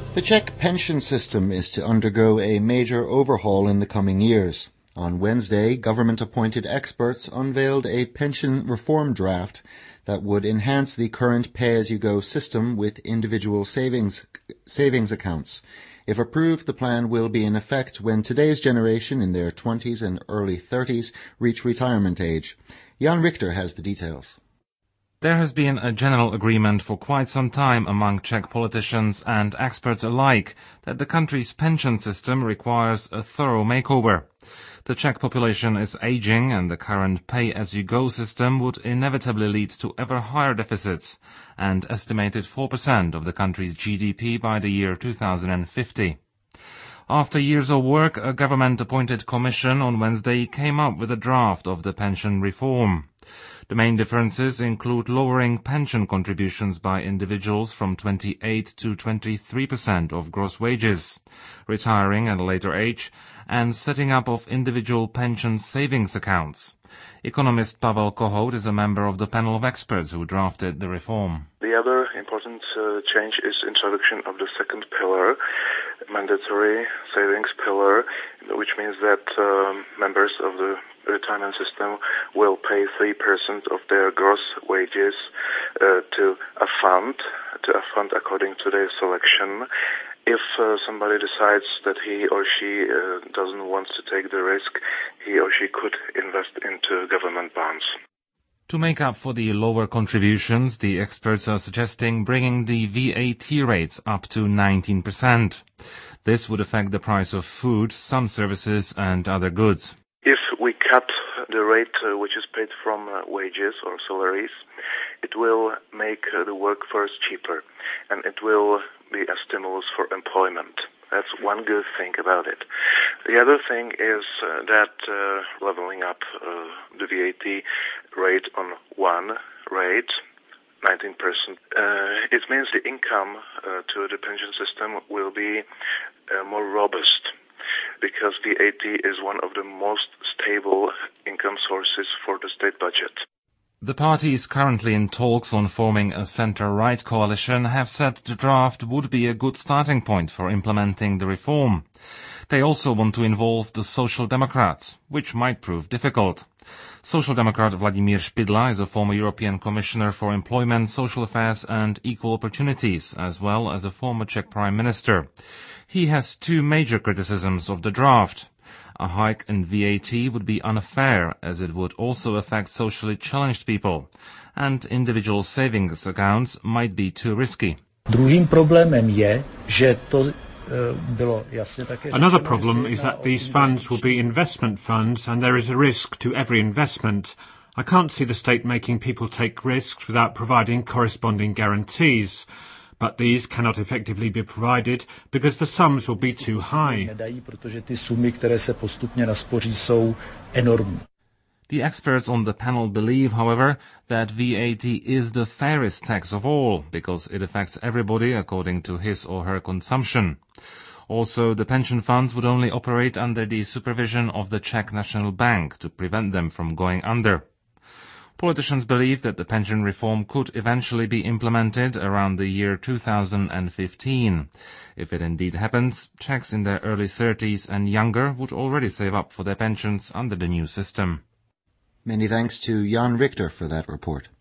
The Czech pension system is to undergo a major overhaul in the coming years. On Wednesday, government-appointed experts unveiled a pension reform draft that would enhance the current pay-as-you-go system with individual savings accounts. If approved, the plan will be in effect when today's generation in their 20s and early 30s reach retirement age. Jan Richter has the details. There has been a general agreement for quite some time among Czech politicians and experts alike that the country's pension system requires a thorough makeover. The Czech population is aging, and the current pay-as-you-go system would inevitably lead to ever higher deficits and estimated 4% of the country's GDP by the year 2050. After years of work, a government-appointed commission on Wednesday came up with a draft of the pension reform. The main differences include lowering pension contributions by individuals from 28 to 23% of gross wages, retiring at a later age, and setting up of individual pension savings accounts. Economist Pavel Kohout is a member of the panel of experts who drafted the reform. The other important change is introduction of the second pillar, mandatory savings pillar, which means that members of the retirement system will pay 3% of their gross wages to a fund according to their selection. If somebody decides that he or she doesn't want to take the risk, he or she could invest into government bonds. To make up for the lower contributions, the experts are suggesting bringing the VAT rates up to 19%. This would affect the price of food, some services and other goods. If we cut the rate which is paid from wages or salaries, it will make the workforce cheaper, and it will be a stimulus for employment. That's one good thing about it. The other thing is that leveling up the VAT rate on one rate, 19%, it means the income to the pension system will be more robust, because VAT is one of the most stable income sources for the state budget. The parties currently in talks on forming a centre-right coalition have said the draft would be a good starting point for implementing the reform. They also want to involve the Social Democrats, which might prove difficult. Social Democrat Vladimír Špidla is a former European Commissioner for Employment, Social Affairs and Equal Opportunities, as well as a former Czech Prime Minister. He has two major criticisms of the draft. A hike in VAT would be unfair, as it would also affect socially challenged people, and individual savings accounts might be too risky. Another problem is that these funds will be investment funds, and there is a risk to every investment. I can't see the state making people take risks without providing corresponding guarantees. But these cannot effectively be provided because the sums will be too high. The experts on the panel believe, however, that VAT is the fairest tax of all, because it affects everybody according to his or her consumption. Also, the pension funds would only operate under the supervision of the Czech National Bank to prevent them from going under. Politicians believe that the pension reform could eventually be implemented around the year 2015. If it indeed happens, Czechs in their early 30s and younger would already save up for their pensions under the new system. Many thanks to Jan Richter for that report.